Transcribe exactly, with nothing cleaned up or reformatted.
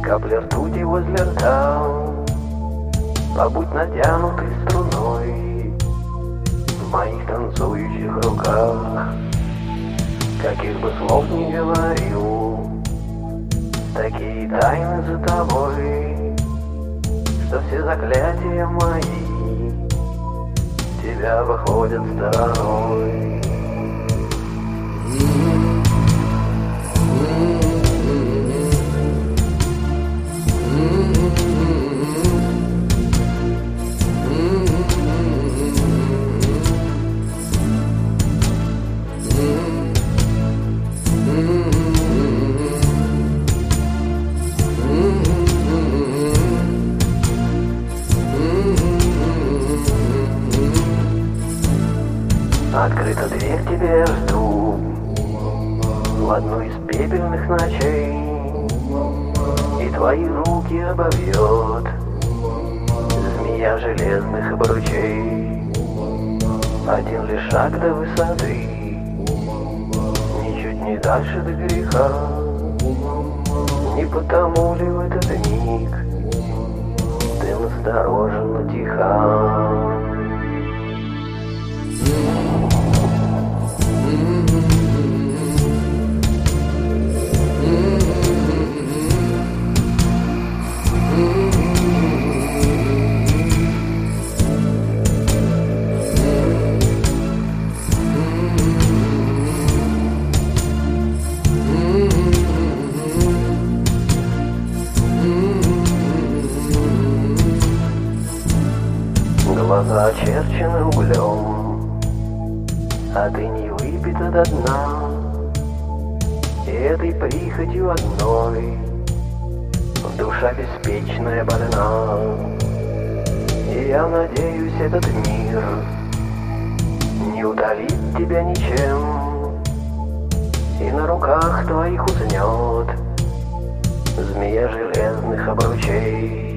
капли ртути возле рта. Побудь натянутой струной в моих танцующих руках. Каких бы слов ни говорил, такие тайны за тобой, что все заклятия мои тебя выходят стороной. Открыта дверь, тебе жду в одну из пепельных ночей, и твои руки обовьет змея железных обручей. Один лишь шаг до высоты, ничуть не дальше до греха. Не потому ли в этот миг ты настороженно тиха? Глаза очерчены углем, а ты не выпита до дна. И этой прихотью одной душа беспечная больна. И я надеюсь, этот мир не удалит тебя ничем, и на руках твоих уснет змея железных обручей.